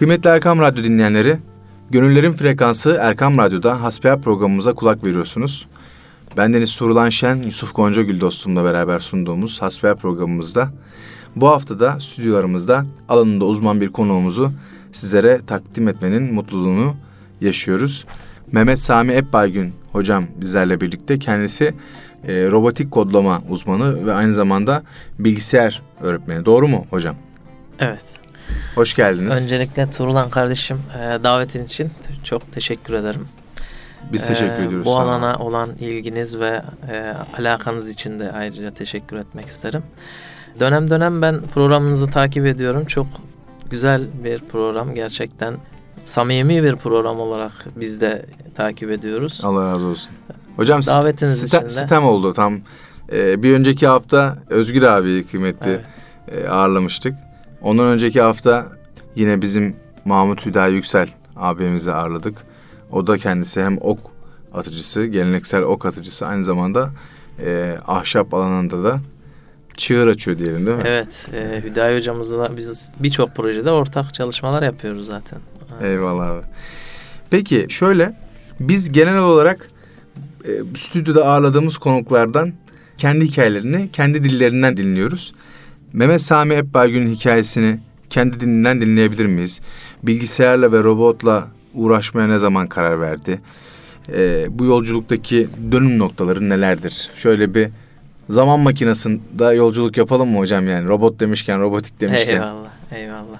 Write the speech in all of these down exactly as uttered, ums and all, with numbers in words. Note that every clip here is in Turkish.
Kıymetli Erkam Radyo dinleyenleri, Gönüllerin Frekansı Erkam Radyo'da hasbihal programımıza kulak veriyorsunuz. Bendeniz Surulan Şen, Yusuf Goncagül dostumla beraber sunduğumuz hasbihal programımızda bu haftada stüdyolarımızda alanında uzman bir konuğumuzu sizlere takdim etmenin mutluluğunu yaşıyoruz. Mehmet Sami Epbaygün hocam bizlerle birlikte. Kendisi e, robotik kodlama uzmanı ve aynı zamanda bilgisayar öğretmeni. Doğru mu hocam? Evet. Hoş geldiniz. Öncelikle Turulan kardeşim e, davetin için çok teşekkür ederim. Biz teşekkür e, ediyoruz. Bu sana. alana olan ilginiz ve e, alakanız için de ayrıca teşekkür etmek isterim. Dönem dönem ben programınızı takip ediyorum. Çok güzel bir program. Gerçekten samimi bir program olarak biz de takip ediyoruz. Allah razı olsun. Hocam davetiniz site, için de. Sitem oldu tam. Ee, bir önceki hafta Özgür abi kıymetli Evet. e, ağırlamıştık. Ondan önceki hafta yine bizim Mahmut Hüda Yüksel abimizi ağırladık. O da kendisi hem ok atıcısı, geleneksel ok atıcısı, aynı zamanda e, ahşap alanında da çığır açıyor diyelim, değil mi? Evet. E, Hüdayi hocamızla biz birçok projede ortak çalışmalar yapıyoruz zaten. Eyvallah abi. Peki şöyle, biz genel olarak e, stüdyoda ağırladığımız konuklardan kendi hikayelerini kendi dillerinden dinliyoruz. Mehmet Sami Epbaygün'ün hikayesini kendi dilinden dinleyebilir miyiz? Bilgisayarla ve robotla uğraşmaya ne zaman karar verdi? E, bu yolculuktaki dönüm noktaları nelerdir? Şöyle bir zaman makinesinde yolculuk yapalım mı hocam yani? Robot demişken, robotik demişken. Eyvallah, eyvallah.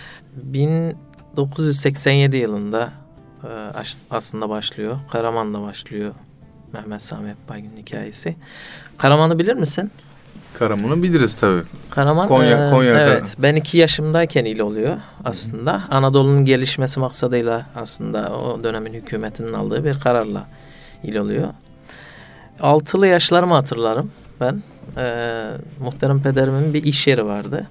bin dokuz yüz seksen yedi yılında e, aslında başlıyor. Karaman'da başlıyor Mehmet Sami Epbaygün'ün hikayesi. Karaman'ı bilir misin? Karaman'ı biliriz tabii. Karaman, Konya, e, Konya. evet. Karaman. Ben iki yaşımdayken il oluyor aslında. Hı-hı. Anadolu'nun gelişmesi maksadıyla aslında o dönemin hükümetinin aldığı bir kararla il oluyor. Altılı yaşlarımı hatırlarım ben. E, muhterem pederimin bir iş yeri vardı.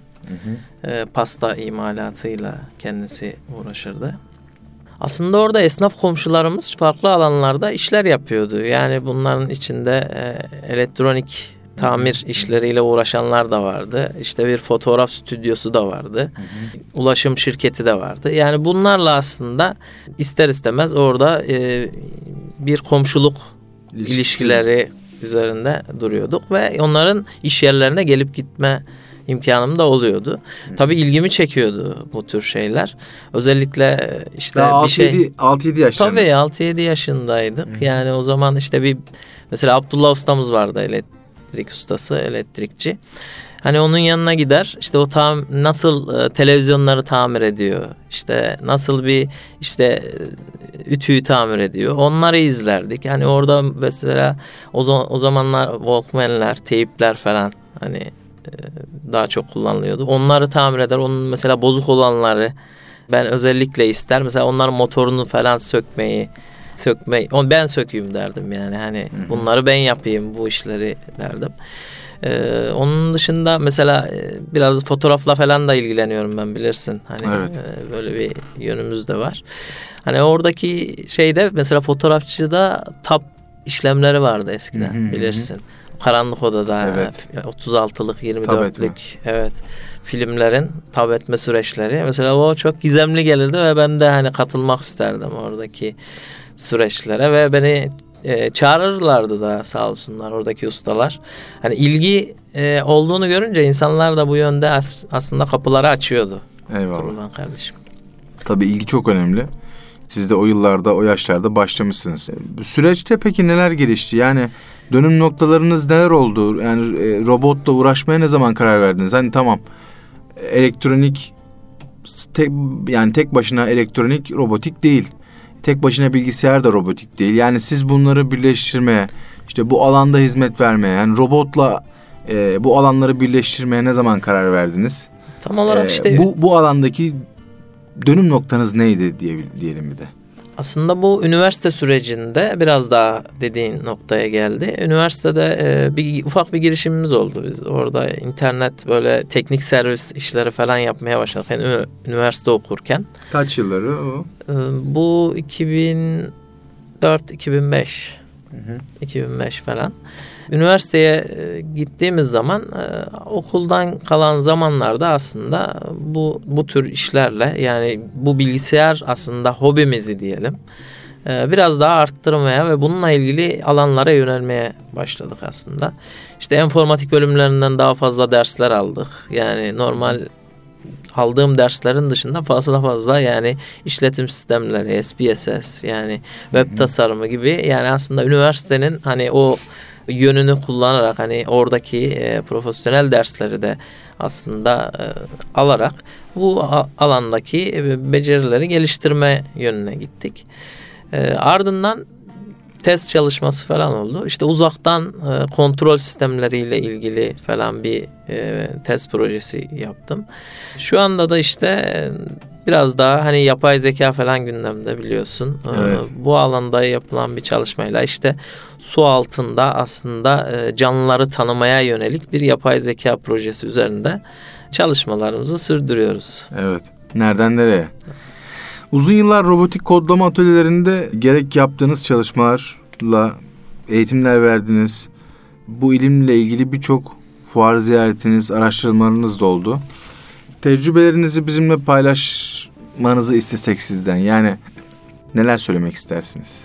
E, pasta imalatıyla kendisi uğraşırdı. Aslında orada esnaf komşularımız farklı alanlarda işler yapıyordu. Yani bunların içinde e, elektronik tamir işleriyle uğraşanlar da vardı. İşte bir fotoğraf stüdyosu da vardı. Hı hı. Ulaşım şirketi de vardı. Yani bunlarla aslında ister istemez orada e, bir komşuluk İlişkisi. ilişkileri üzerinde duruyorduk ve onların iş yerlerine gelip gitme imkanım da oluyordu. Hı. Tabii ilgimi çekiyordu bu tür şeyler. Özellikle işte daha bir şey altı yedi yaşlarında. Tabii altı yedi yaşındaydık. Hı. Yani o zaman işte bir mesela Abdullah ustamız vardı, elektrik ustası, elektrikçi. Hani onun yanına gider, işte o tam nasıl e, televizyonları tamir ediyor, işte nasıl bir işte ütüyü tamir ediyor, onları izlerdik. Hani orada mesela o, o zamanlar Walkman'ler, teypler falan hani e, daha çok kullanılıyordu. Onları tamir eder, onun mesela bozuk olanları ben özellikle ister. Mesela onların motorunu falan sökmeyi, sökmeyi, ben sökeyim derdim yani. Hani hı hı. bunları ben yapayım bu işleri derdim. Ee, onun dışında mesela e, biraz fotoğrafla falan da ilgileniyorum ben, bilirsin. Hani evet. e, böyle bir yönümüz de var. Hani oradaki şeyde mesela fotoğrafçıda tab işlemleri vardı eskiden, hı hı, bilirsin. Karanlık odada evet. otuz altılık, yirmi dörtlük evet filmlerin tab etme süreçleri. Mesela o çok gizemli gelirdi ve ben de hani katılmak isterdim oradaki süreçlere ve beni e, çağırırlardı da sağ olsunlar oradaki ustalar. Hani ilgi e, olduğunu görünce insanlar da bu yönde as- aslında kapıları açıyordu. Eyvallah. Kardeşim. Tabii ilgi çok önemli. Siz de o yıllarda, o yaşlarda başlamışsınız. Süreçte peki neler gelişti? Yani dönüm noktalarınız neler oldu? Yani e, robotla uğraşmaya ne zaman karar verdiniz? Hani tamam, elektronik tek, yani tek başına elektronik robotik değil. Tek başına bilgisayar da robotik değil. Yani siz bunları birleştirmeye, işte bu alanda hizmet vermeye, yani robotla e, bu alanları birleştirmeye ne zaman karar verdiniz? Tam olarak e, işte bu bu alandaki dönüm noktanız neydi diye diyelim bir de. Aslında bu üniversite sürecinde biraz daha dediğin noktaya geldi. Üniversitede e, bir ufak bir girişimimiz oldu. Biz orada internet böyle teknik servis işleri falan yapmaya başladık. Yani üniversite okurken. Kaç yılları o? E, bu iki bin dört iki bin beş iki bin beş falan. Üniversiteye gittiğimiz zaman okuldan kalan zamanlarda aslında bu bu tür işlerle, yani bu bilgisayar aslında hobimizi diyelim, biraz daha arttırmaya ve bununla ilgili alanlara yönelmeye başladık aslında. İşte informatik bölümlerinden daha fazla dersler aldık. Yani normal aldığım derslerin dışında fazla fazla yani işletim sistemleri, S P S S, yani web tasarımı gibi, yani aslında üniversitenin hani o yönünü kullanarak hani oradaki e, profesyonel dersleri de aslında e, alarak bu a- alandaki e, becerileri geliştirme yönüne gittik. E, ardından test çalışması falan oldu. İşte uzaktan e, kontrol sistemleriyle ilgili falan bir e, test projesi yaptım. Şu anda da işte e, biraz daha hani yapay zeka falan gündemde, biliyorsun. Evet. E, bu alanda yapılan bir çalışmayla işte su altında aslında e, canlıları tanımaya yönelik bir yapay zeka projesi üzerinde çalışmalarımızı sürdürüyoruz. Evet. Nereden nereye? Uzun yıllar robotik kodlama atölyelerinde gerek yaptığınız çalışmalarla eğitimler verdiniz. Bu ilimle ilgili birçok fuar ziyaretiniz, araştırmalarınız da oldu. Tecrübelerinizi bizimle paylaşmanızı istesek sizden, yani neler söylemek istersiniz?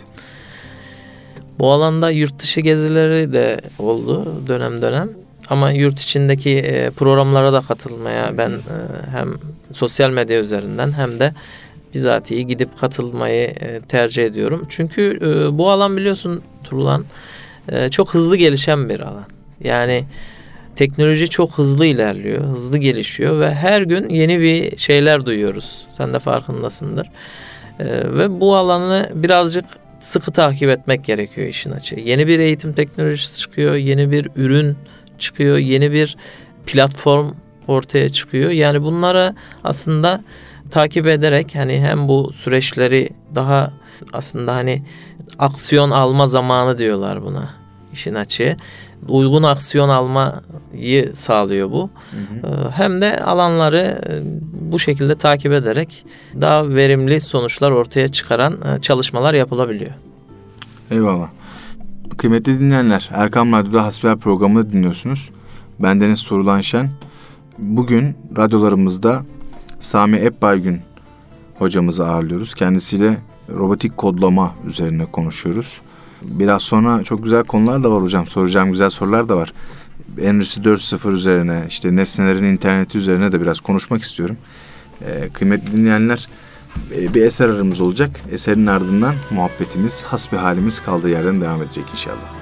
Bu alanda yurt dışı gezileri de oldu dönem dönem. Ama yurt içindeki e, programlara da katılmaya ben e, hem sosyal medya üzerinden hem de bizatihi gidip katılmayı e, tercih ediyorum. Çünkü e, bu alan, biliyorsun Turulan, e, çok hızlı gelişen bir alan. Yani teknoloji çok hızlı ilerliyor, hızlı gelişiyor ve her gün yeni bir şeyler duyuyoruz. Sen de farkındasındır. E, ve bu alanı birazcık sıkı takip etmek gerekiyor işin açığı. Yeni bir eğitim teknolojisi çıkıyor, yeni bir ürün çıkıyor, yeni bir platform ortaya çıkıyor. Yani bunları aslında takip ederek hani hem bu süreçleri daha aslında hani aksiyon alma zamanı diyorlar buna işin açığı. Uygun aksiyon almayı sağlıyor bu. Hı hı. Hem de alanları bu şekilde takip ederek daha verimli sonuçlar ortaya çıkaran çalışmalar yapılabiliyor. Eyvallah. Kıymetli dinleyenler, Erkam Radyo'da Hasbihal programını dinliyorsunuz. Bendeniz Turulan Şen. Bugün radyolarımızda Sami Epbaygün hocamızı ağırlıyoruz. Kendisiyle robotik kodlama üzerine konuşuyoruz. Biraz sonra çok güzel konular da var hocam. Soracağım güzel sorular da var. Endüstri dört nokta sıfır üzerine, işte nesnelerin interneti üzerine de biraz konuşmak istiyorum. Ee, kıymetli dinleyenler, bir eser aramız olacak. Eserin ardından muhabbetimiz, hasbihalimiz kaldığı yerden devam edecek inşallah.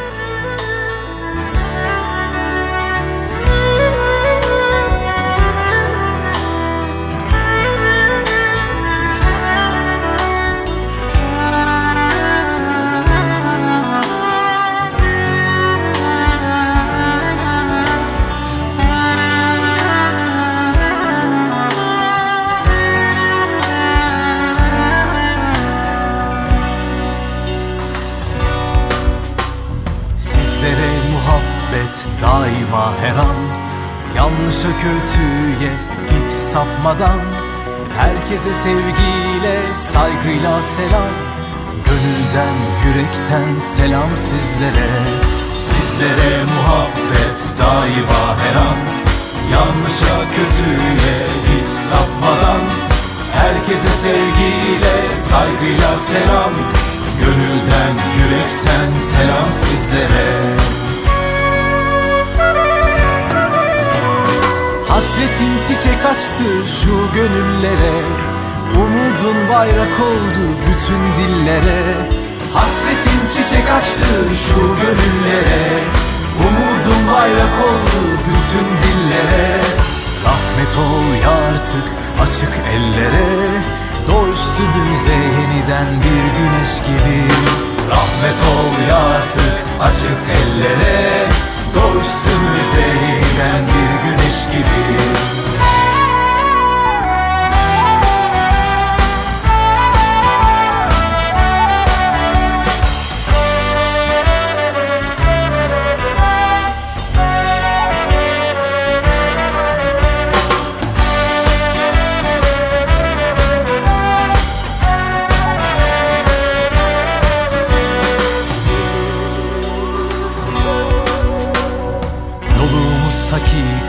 Daima her an, yanlışa kötüye hiç sapmadan, herkese sevgiyle, saygıyla selam. Gönülden, yürekten selam sizlere. Sizlere muhabbet daima her an, yanlışa kötüye hiç sapmadan, herkese sevgiyle, saygıyla selam. Gönülden, yürekten selam sizlere. Hasretin çiçek açtı şu gönüllere, umudun bayrak oldu bütün dillere. Hasretin çiçek açtı şu gönüllere, umudun bayrak oldu bütün dillere. Rahmet ol ya artık açık ellere, doğ üstümüze yeniden bir güneş gibi. Rahmet ol ya artık açık ellere, doğ üstümüze yeniden bir güneş gibi.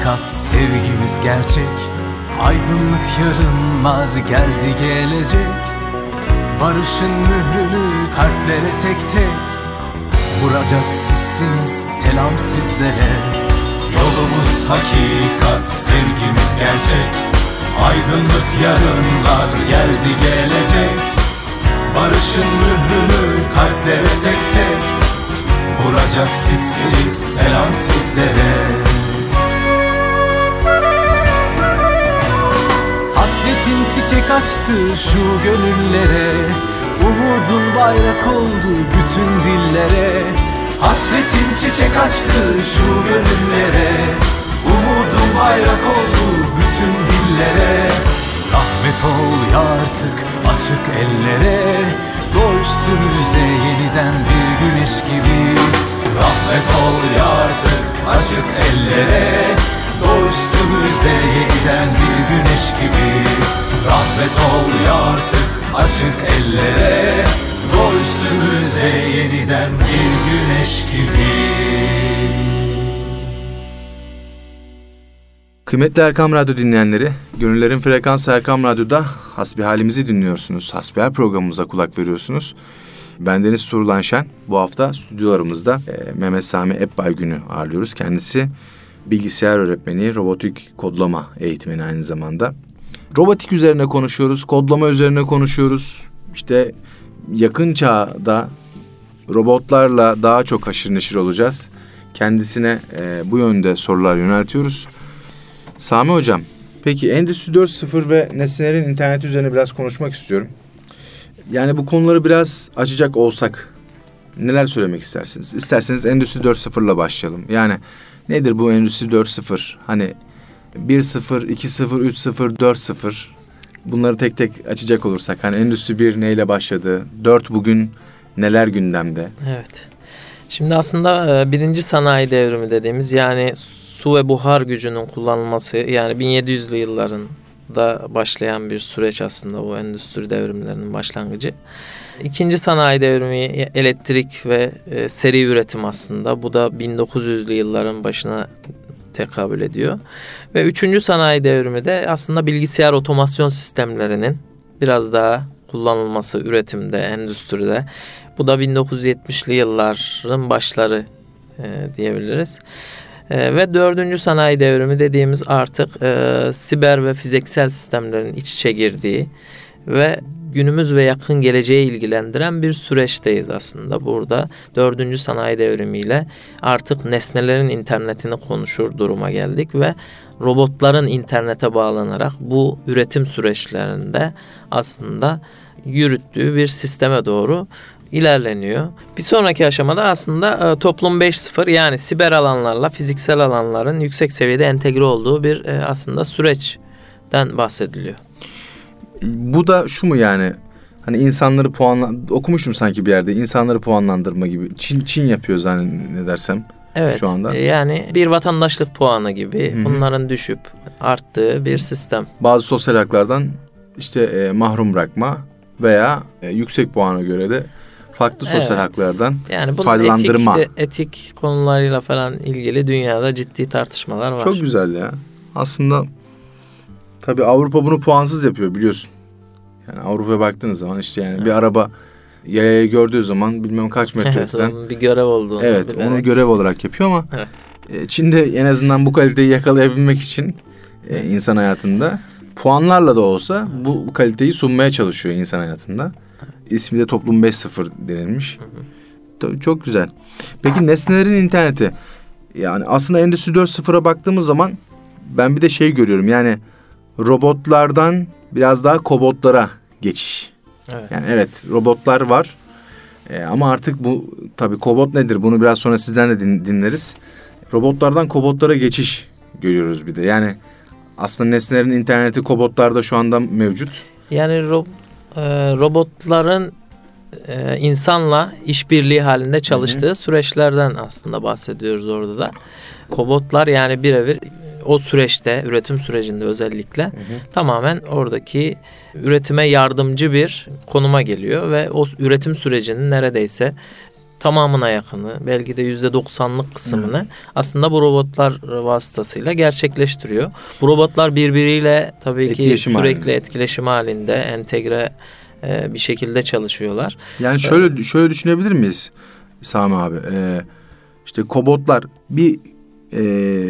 hakikat, sevgimiz gerçek. Aydınlık yarınlar geldi gelecek. Barışın mührünü kalplere tek tek vuracak sizsiniz, selam sizlere. Yolumuz hakikat, sevgimiz gerçek. Aydınlık yarınlar geldi gelecek. Barışın mührünü kalplere tek tek vuracak sizsiniz, selam sizlere. Hasretin çiçek açtı şu gönüllere. Umudun bayrak oldu bütün dillere. Hasretin çiçek açtı şu gönüllere. Umudun bayrak oldu bütün dillere. Rahmet ol ya artık açık ellere. Doğ üstümüze yeniden bir güneş gibi. Rahmet ol ya artık açık ellere. Doğ üstümüze yeniden bir güneş gibi. Rahmet ol ya artık açık ellere. Doğ üstümüze yeniden bir güneş gibi. Kıymetli Erkam Radyo dinleyenleri, Gönüllerin Frekansı Erkam Radyo'da Hasbihalimizi dinliyorsunuz. Hasbihal programımıza kulak veriyorsunuz. Bendeniz Turulan Şen. Bu hafta stüdyolarımızda e, Mehmet Sami Epbaygün'ü ağırlıyoruz. Kendisi bilgisayar öğretmeni, robotik kodlama eğitmeni aynı zamanda. Robotik üzerine konuşuyoruz, kodlama üzerine konuşuyoruz. İşte yakın çağda robotlarla daha çok haşır neşir olacağız. Kendisine e, bu yönde sorular yöneltiyoruz. Sami Hocam, peki Endüstri dört nokta sıfır ve nesnelerin interneti üzerine biraz konuşmak istiyorum. Yani bu konuları biraz açacak olsak neler söylemek istersiniz? İsterseniz Endüstri dört nokta sıfır ile başlayalım. Yani nedir bu Endüstri dört nokta sıfır? Hani bir nokta sıfır, iki nokta sıfır, üç nokta sıfır, dört nokta sıfır bunları tek tek açacak olursak. Hani Endüstri bir neyle başladı? dört bugün neler gündemde? Evet. Şimdi aslında birinci sanayi devrimi dediğimiz, yani su ve buhar gücünün kullanılması, yani bin yedi yüzlü yılların da başlayan bir süreç aslında bu endüstri devrimlerinin başlangıcı. İkinci sanayi devrimi elektrik ve e, seri üretim aslında. Bu da bin dokuz yüzlü yılların başına tekabül ediyor. Ve üçüncü sanayi devrimi de aslında bilgisayar otomasyon sistemlerinin biraz daha kullanılması üretimde, endüstride. Bu da bin dokuz yüz yetmişli yılların başları e, diyebiliriz. E, ve dördüncü sanayi devrimi dediğimiz artık e, siber ve fiziksel sistemlerin iç içe girdiği ve günümüz ve yakın geleceği ilgilendiren bir süreçteyiz aslında. Burada dördüncü sanayi devrimiyle artık nesnelerin internetini konuşur duruma geldik ve robotların internete bağlanarak bu üretim süreçlerinde aslında yürüttüğü bir sisteme doğru ilerleniyor. Bir sonraki aşamada aslında e, toplum beş nokta sıfır, yani siber alanlarla fiziksel alanların yüksek seviyede entegre olduğu bir e, aslında süreçten bahsediliyor. Bu da şu mu yani? Hani insanları puanla okumuştum sanki bir yerde. İnsanları puanlandırma gibi. Çin Çin yapıyor zannedersem. Evet. Şu anda. Yani bir vatandaşlık puanı gibi, Hı-hı, bunların düşüp arttığı bir sistem. Bazı sosyal haklardan işte e, mahrum bırakma veya e, yüksek puana göre de farklı sosyal evet. haklardan yani faydalandırma. Etik, de, etik konularıyla falan ilgili dünyada ciddi tartışmalar var. Çok güzel ya. Aslında tabii Avrupa bunu puansız yapıyor biliyorsun. Yani Avrupa'ya baktığınız zaman işte yani evet. bir araba yayayı gördüğü zaman bilmem kaç metre öteden. Evet, bir görev olduğunu. Evet, bilerek. onu görev olarak yapıyor ama evet. e, Çin'de en azından bu kaliteyi yakalayabilmek için e, insan hayatında puanlarla da olsa bu, bu kaliteyi sunmaya çalışıyor insan hayatında. İsmi de Toplum beş nokta sıfır denilmiş. Hı hı. Çok güzel. Peki nesnelerin interneti. Yani aslında Endüstri dört nokta sıfıra baktığımız zaman ben bir de şey görüyorum. Yani robotlardan biraz daha kobotlara geçiş. Evet. Yani evet robotlar var. Ee, ama artık bu tabii kobot nedir? Bunu biraz sonra sizden de din, dinleriz. Robotlardan kobotlara geçiş görüyoruz bir de. Yani aslında nesnelerin interneti kobotlarda şu anda mevcut. Yani ro- e, robotların e, insanla işbirliği halinde çalıştığı Hı-hı. süreçlerden aslında bahsediyoruz orada da. Kobotlar yani birebir o süreçte, üretim sürecinde özellikle Hı-hı. tamamen oradaki üretime yardımcı bir konuma geliyor ve o üretim sürecinin neredeyse tamamına yakını, belki de yüzde doksanlık kısmını evet. aslında bu robotlar vasıtasıyla gerçekleştiriyor. Bu robotlar birbiriyle tabii ki etkileşim sürekli halinde. etkileşim halinde, entegre e, bir şekilde çalışıyorlar. Yani şöyle ee, şöyle düşünebilir miyiz Sami abi? Ee, işte kobotlar bir e,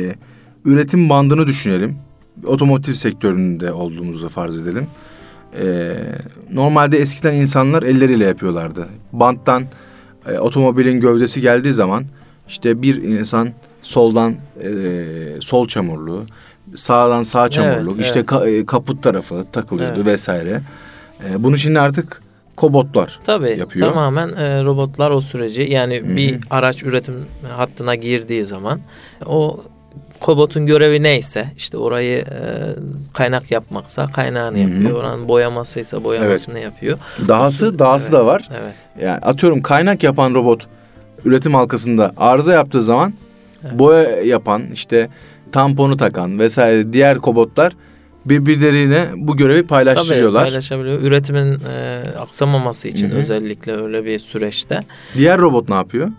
üretim bandını düşünelim. Otomotiv sektöründe olduğumuzu farz edelim. Ee, normalde eskiden insanlar elleriyle yapıyorlardı. Banttan e, otomobilin gövdesi geldiği zaman işte bir insan soldan e, sol çamurluğu, sağdan sağ çamurluk, evet, işte evet. Ka, e, kaput tarafı takılıyordu evet. vesaire. E, bunu şimdi artık kobotlar Tabii, yapıyor. Tamamen e, robotlar o süreci, yani Hı-hı. bir araç üretim hattına girdiği zaman o kobotun görevi neyse, işte orayı e, kaynak yapmaksa kaynağını Hı-hı. yapıyor. Oranın boyamasıysa boyamasını evet. yapıyor. Dahası, dahası evet, da var. Evet. Yani atıyorum kaynak yapan robot üretim halkasında arıza yaptığı zaman evet. boya yapan, işte tamponu takan vesaire diğer kobotlar birbirleriyle bu görevi paylaştırıyorlar. Tabii paylaşabiliyor. Üretimin e, aksamaması için Hı-hı. özellikle öyle bir süreçte. Diğer robot ne yapıyor?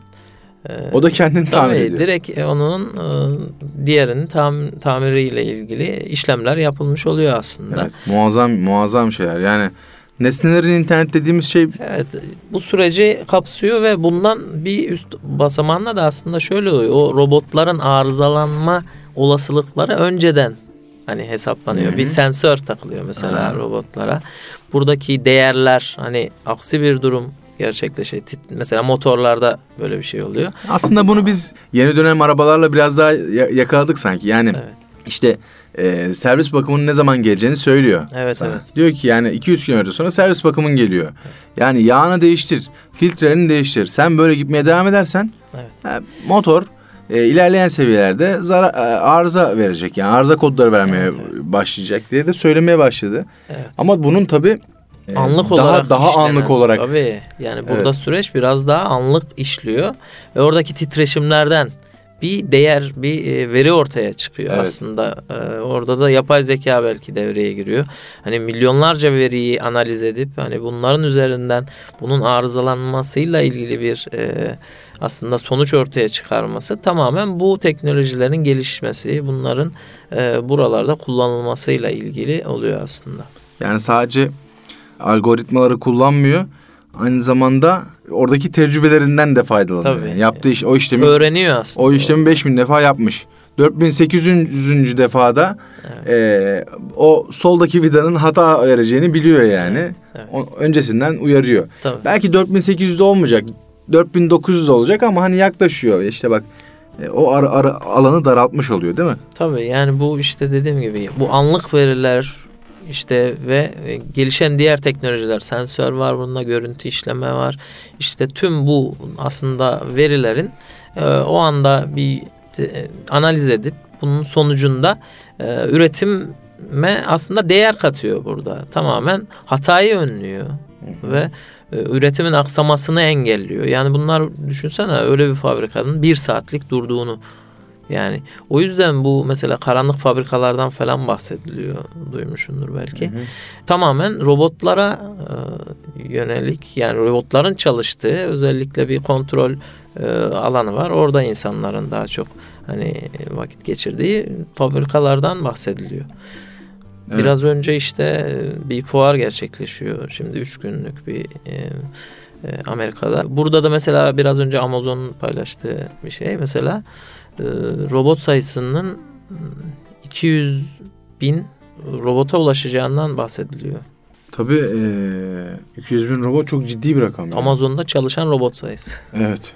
O da kendini Tabii, tamir ediyor. Direkt onun e, diğerinin tam, tamiriyle ilgili işlemler yapılmış oluyor aslında. Evet, muazzam muazzam şeyler. Yani nesnelerin internet dediğimiz şey. Evet, bu süreci kapsıyor ve bundan bir üst basamağında da aslında şöyle oluyor. O robotların arızalanma olasılıkları önceden hani hesaplanıyor. Hı-hı. Bir sensör takılıyor mesela Hı-hı. robotlara. Buradaki değerler, hani aksi bir durum gerçekleşiyor. Mesela motorlarda böyle bir şey oluyor. Aslında bunu biz yeni dönem arabalarla biraz daha yakaladık sanki. Yani evet. işte e, servis bakımının ne zaman geleceğini söylüyor. Evet, sana. evet. Diyor ki yani iki yüz kilometre sonra servis bakımın geliyor. Evet. Yani yağını değiştir, filtrelerini değiştir. Sen böyle gitmeye devam edersen evet. e, motor e, ilerleyen seviyelerde zarar, e, arıza verecek. Yani arıza kodları vermeye evet, evet. başlayacak diye de söylemeye başladı. Evet. Ama bunun tabii anlık daha, olarak daha işlenen, anlık olarak. Tabii. Yani burada evet. süreç biraz daha anlık işliyor ve oradaki titreşimlerden bir değer, bir veri ortaya çıkıyor evet. aslında. Ee, orada da yapay zeka belki devreye giriyor. Hani milyonlarca veriyi analiz edip hani bunların üzerinden bunun arızalanmasıyla ilgili bir e, aslında sonuç ortaya çıkarması tamamen bu teknolojilerin gelişmesi, bunların e, buralarda kullanılmasıyla ilgili oluyor aslında. Yani sadece algoritmaları kullanmıyor. Aynı zamanda oradaki tecrübelerinden de faydalanıyor. Tabii. Yani yaptığı iş, o işlemi öğreniyor aslında. O işlemi beş bin defa yapmış. dört bin sekiz yüzüncü defada evet. e, o soldaki vidanın hata vereceğini biliyor yani. Evet. Evet. O, öncesinden uyarıyor. Tabii. Belki dört bin sekiz yüzde olmayacak. dört bin dokuz yüz olacak ama hani yaklaşıyor. İşte bak e, o ara, ara, alanı daraltmış oluyor değil mi? Tabii, yani bu işte dediğim gibi bu anlık veriler İşte ve gelişen diğer teknolojiler, sensör var, bunda görüntü işleme var. İşte tüm bu aslında verilerin e, o anda bir e, analiz edip bunun sonucunda e, üretime aslında değer katıyor burada. Tamamen hatayı önlüyor Hı-hı. ve e, üretimin aksamasını engelliyor. Yani bunlar düşünsene, öyle bir fabrikanın bir saatlik durduğunu. Yani o yüzden bu mesela karanlık fabrikalardan falan bahsediliyor, duymuşsundur belki. Hı hı. Tamamen robotlara e, yönelik, yani robotların çalıştığı özellikle bir kontrol e, alanı var. Orada insanların daha çok hani vakit geçirdiği fabrikalardan bahsediliyor. Evet. Biraz önce işte bir fuar gerçekleşiyor. Şimdi üç günlük bir e, e, Amerika'da. Burada da mesela biraz önce Amazon'un paylaştığı bir şey mesela. Robot sayısının iki yüz bin robota ulaşacağından bahsediliyor. Tabii e, iki yüz bin robot çok ciddi bir rakam. Yani. Amazon'da çalışan robot sayısı. Evet.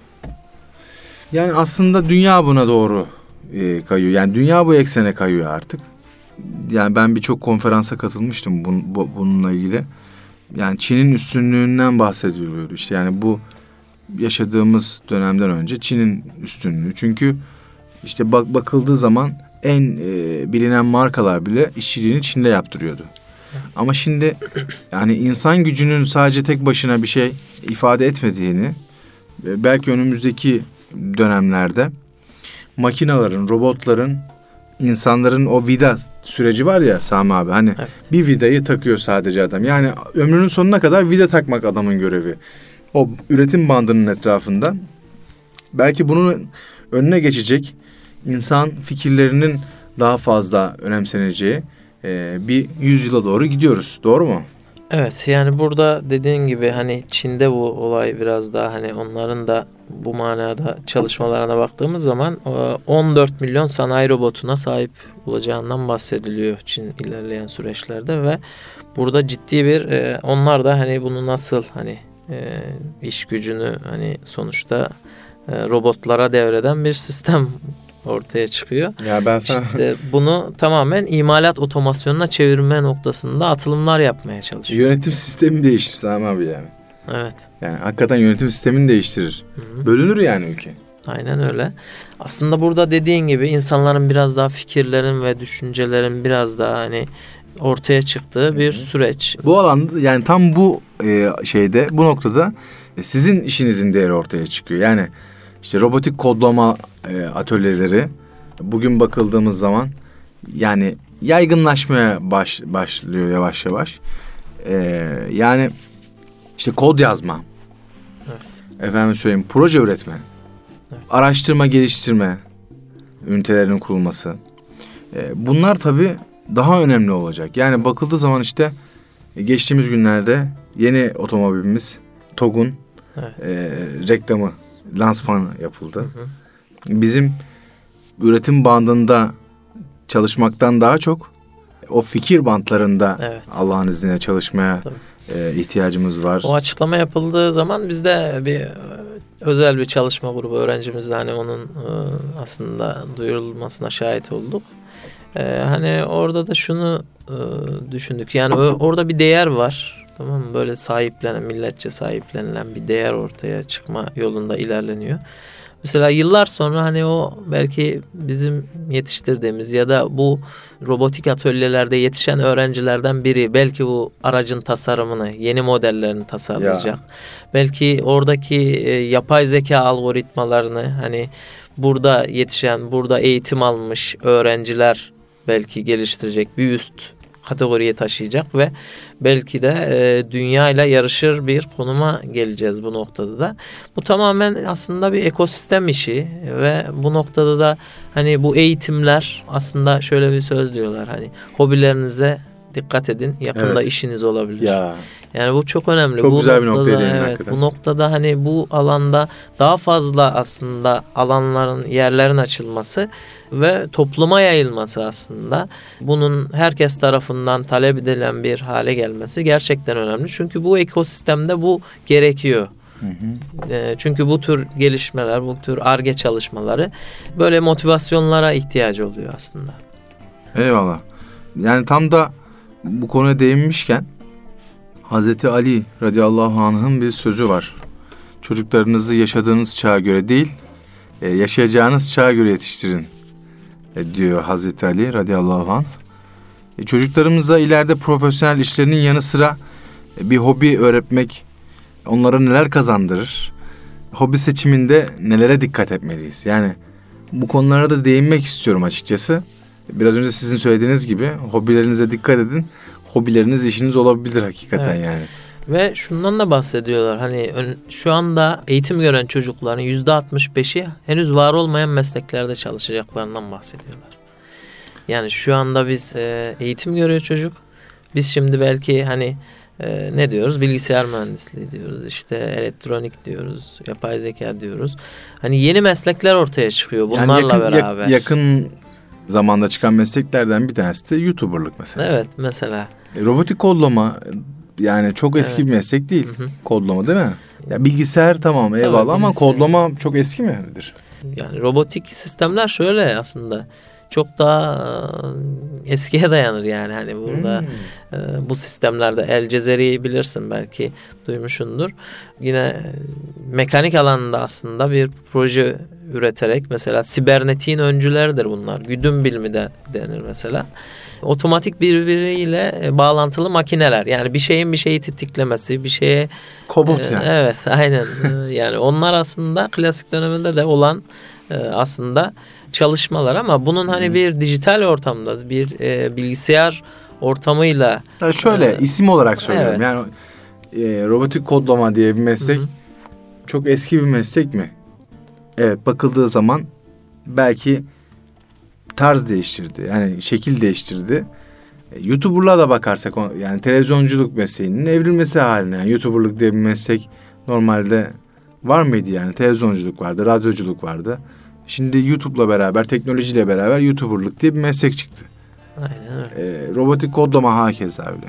Yani aslında dünya buna doğru e, kayıyor. Yani dünya bu eksene kayıyor artık. Yani ben birçok konferansa katılmıştım bun, bu, bununla ilgili. Yani Çin'in üstünlüğünden bahsediliyordu. İşte yani bu yaşadığımız dönemden önce Çin'in üstünlüğü. Çünkü İşte bak bakıldığı zaman en e, bilinen markalar bile işçiliğini Çin'de yaptırıyordu. Evet. Ama şimdi yani insan gücünün sadece tek başına bir şey ifade etmediğini, e, belki önümüzdeki dönemlerde makinelerin, robotların, insanların o vida süreci var ya Sami abi, hani evet. bir vidayı takıyor sadece adam. Yani ömrünün sonuna kadar vida takmak adamın görevi. o üretim bandının etrafında belki bunun önüne geçecek insan fikirlerinin daha fazla önemseneceği e, bir yüzyıla doğru gidiyoruz. Doğru mu? Evet, yani burada dediğin gibi hani Çin'de bu olay biraz daha hani onların da bu manada çalışmalarına baktığımız zaman on dört milyon sanayi robotuna sahip olacağından bahsediliyor Çin ilerleyen süreçlerde ve burada ciddi bir onlar da hani bunu nasıl hani iş gücünü hani sonuçta robotlara devreden bir sistem ortaya çıkıyor. Ya ben sana... İşte bunu tamamen imalat otomasyonuna çevirme noktasında atılımlar yapmaya çalışıyor. Yönetim sistemi değiştir Sami abi yani. Evet. Yani hakikaten yönetim sistemini değiştirir. Hı-hı. Bölünür yani ülke. Aynen öyle. Aslında burada dediğin gibi insanların biraz daha fikirlerin ve düşüncelerin biraz daha hani ortaya çıktığı bir Hı-hı. süreç. Bu alanda yani tam bu e, şeyde bu noktada e, sizin işinizin değeri ortaya çıkıyor. Yani İşte robotik kodlama e, atölyeleri bugün bakıldığımız zaman yani yaygınlaşmaya baş, başlıyor yavaş yavaş. E, yani işte kod yazma, evet. efendim söyleyeyim proje üretme, evet. araştırma geliştirme ünitelerinin kurulması. E, bunlar tabii daha önemli olacak. Yani bakıldığı zaman işte geçtiğimiz günlerde yeni otomobilimiz TOG'un evet. e, reklamı lansman yapıldı. Hı hı. Bizim üretim bandında çalışmaktan daha çok o fikir bantlarında evet. Allah'ın izniyle çalışmaya e, ihtiyacımız var. O açıklama yapıldığı zaman biz de bir özel bir çalışma grubu öğrencimizle hani onun e, aslında duyurulmasına şahit olduk. E, hani orada da şunu e, düşündük. Yani o, orada bir değer var. Tamam mı? Böyle sahiplenen, milletçe sahiplenilen bir değer ortaya çıkma yolunda ilerleniyor. Mesela yıllar sonra hani o belki bizim yetiştirdiğimiz ya da bu robotik atölyelerde yetişen öğrencilerden biri belki bu aracın tasarımını, yeni modellerini tasarlayacak. Ya. Belki oradaki e, yapay zeka algoritmalarını hani burada yetişen, burada eğitim almış öğrenciler belki geliştirecek, bir üst kategoriye taşıyacak ve belki de e, dünya ile yarışır bir konuma geleceğiz bu noktada da. Bu tamamen aslında bir ekosistem işi ve bu noktada da hani bu eğitimler aslında şöyle bir söz diyorlar hani hobilerinize dikkat edin yakında evet. işiniz olabilir. Ya. Yani bu çok önemli. Çok bu güzel bir noktada, noktaya değindin evet, hakikaten. Bu noktada hani bu alanda daha fazla aslında alanların, yerlerin açılması ve topluma yayılması aslında bunun herkes tarafından talep edilen bir hale gelmesi gerçekten önemli. Çünkü bu ekosistemde bu gerekiyor. Hı hı. E, çünkü bu tür gelişmeler, bu tür Ar-Ge çalışmaları böyle motivasyonlara ihtiyacı oluyor aslında. Eyvallah. Yani tam da bu konuya değinmişken Hazreti Ali radıyallahu anh'ın bir sözü var. Çocuklarınızı yaşadığınız çağa göre değil, yaşayacağınız çağa göre yetiştirin diyor Hazreti Ali radıyallahu anh. Çocuklarımıza ileride profesyonel işlerinin yanı sıra bir hobi öğretmek onlara neler kazandırır? Hobi seçiminde nelere dikkat etmeliyiz? Yani bu konulara da değinmek istiyorum açıkçası. Biraz önce sizin söylediğiniz gibi hobilerinize dikkat edin. Hobileriniz işiniz olabilir hakikaten evet. yani. Ve şundan da bahsediyorlar. Hani şu anda eğitim gören çocukların yüzde altmış beşi henüz var olmayan mesleklerde çalışacaklarından bahsediyorlar. Yani şu anda biz e, eğitim görüyor çocuk. Biz şimdi belki hani e, ne diyoruz? Bilgisayar mühendisliği diyoruz. İşte elektronik diyoruz. Yapay zeka diyoruz. Hani yeni meslekler ortaya çıkıyor bunlarla yani yakın, beraber. Yakın zamanda çıkan mesleklerden bir tanesi de YouTuber'lık mesela. Evet mesela. E, robotik kodlama yani çok eski evet. bir meslek değil. Hı hı. Kodlama değil mi? Ya bilgisayar tamam eyvallah Tabii, ama bilgisayar. Kodlama çok eski midir? Yani robotik sistemler şöyle aslında çok daha eskiye dayanır yani hani burada hmm. e, bu sistemlerde El Cezeri'yi bilirsin belki duymuşsundur. Yine mekanik alanında aslında bir proje üreterek mesela sibernetiğin öncüleridir bunlar. Güdüm bilimi de denir mesela. Otomatik birbiriyle bağlantılı makineler. Yani bir şeyin bir şeyi tetiklemesi, bir şeye... Kobot e, yani. Evet, aynen. Yani onlar aslında klasik döneminde de olan e, aslında çalışmalar ama bunun hani hmm. bir dijital ortamda, bir e, bilgisayar ortamıyla... Yani şöyle e, isim olarak söylüyorum. Evet. Yani e, robotik kodlama diye bir meslek... Hı-hı. çok eski bir meslek mi? Evet, bakıldığı zaman belki tarz değiştirdi. Yani şekil değiştirdi. YouTuber'lığa da bakarsak, yani televizyonculuk mesleğinin evrilmesi haline. Yani YouTuber'lık diye bir meslek normalde var mıydı yani? Televizyonculuk vardı, radyoculuk vardı. Şimdi YouTube'la beraber, teknolojiyle beraber YouTuber'lık diye bir meslek çıktı. Aynen öyle. Ee, robotik kodlama hakeza öyle.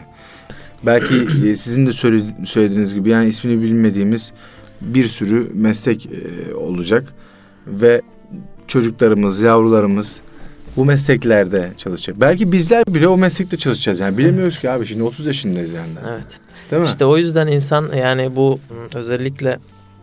Belki e, sizin de söyledi- söylediğiniz gibi yani ismini bilmediğimiz bir sürü meslek e, olacak ve çocuklarımız, yavrularımız bu mesleklerde çalışacak. Belki bizler bile o meslekte çalışacağız yani, bilemiyoruz ki abi, şimdi otuz yaşındayız yani. Evet. Değil mi? İşte o yüzden insan yani bu özellikle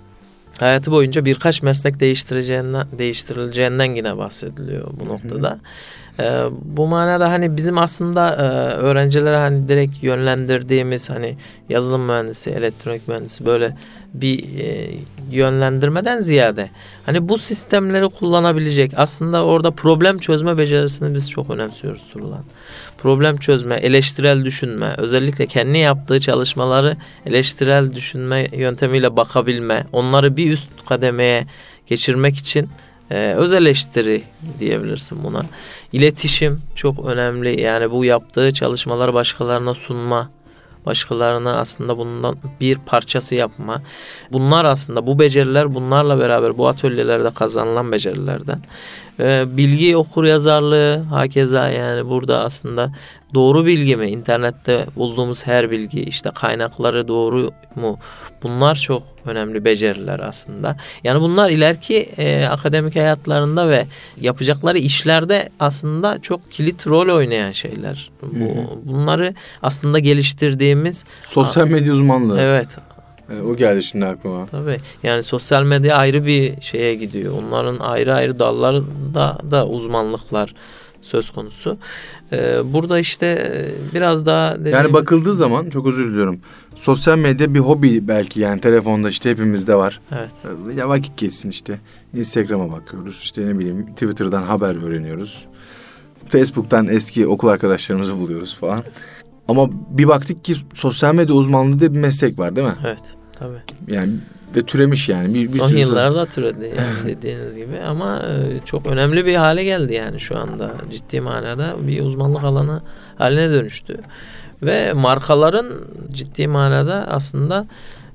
hayatı boyunca birkaç meslek değiştireceğinden, değiştirileceğinden yine bahsediliyor bu noktada. Ee, bu manada hani bizim aslında e, öğrencilere hani direkt yönlendirdiğimiz hani yazılım mühendisi, elektronik mühendisi böyle bir e, yönlendirmeden ziyade hani bu sistemleri kullanabilecek, aslında orada problem çözme becerisini biz çok önemsiyoruz Turulan. Problem çözme, eleştirel düşünme, özellikle kendi yaptığı çalışmaları eleştirel düşünme yöntemiyle bakabilme, onları bir üst kademeye geçirmek için Ee, öz eleştiri diyebilirsin buna. İletişim çok önemli. Yani bu yaptığı çalışmaları başkalarına sunma, başkalarına aslında bundan bir parçası yapma. Bunlar aslında, bu beceriler bunlarla beraber bu atölyelerde kazanılan becerilerden. Ee, bilgi okuryazarlığı hakeza, yani burada aslında doğru bilgi mi? İnternette bulduğumuz her bilgi, işte kaynakları doğru mu? Bunlar çok önemli beceriler aslında. Yani bunlar ileriki e, akademik hayatlarında ve yapacakları işlerde aslında çok kilit rol oynayan şeyler. Bu, bunları aslında geliştirdiğimiz sosyal medya uzmanlığı. Evet. E, o geldi şimdi aklıma. Tabii. Yani sosyal medya ayrı bir şeye gidiyor. Onların ayrı ayrı dallarında da uzmanlıklar söz konusu. Ee, burada işte biraz daha dediğimiz... Yani bakıldığı zaman, çok özür diliyorum, sosyal medya bir hobi belki, yani telefonda işte hepimizde var. Evet. Ya vakit geçsin işte. Instagram'a bakıyoruz, işte ne bileyim Twitter'dan haber öğreniyoruz. Facebook'tan eski okul arkadaşlarımızı buluyoruz falan. Ama bir baktık ki sosyal medya uzmanlığı diye bir meslek var, değil mi? Evet, tabii. Yani ve türemiş yani. Bir, bir Son sürü yıllarda türedi yani dediğiniz gibi, ama çok önemli bir hale geldi yani şu anda. Ciddi manada bir uzmanlık alanı haline dönüştü. Ve markaların ciddi manada aslında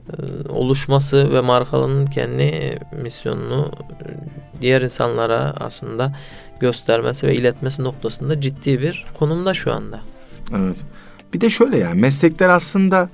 oluşması ve markaların kendi misyonunu diğer insanlara aslında göstermesi ve iletmesi noktasında ciddi bir konumda şu anda. Evet. Bir de şöyle, yani meslekler aslında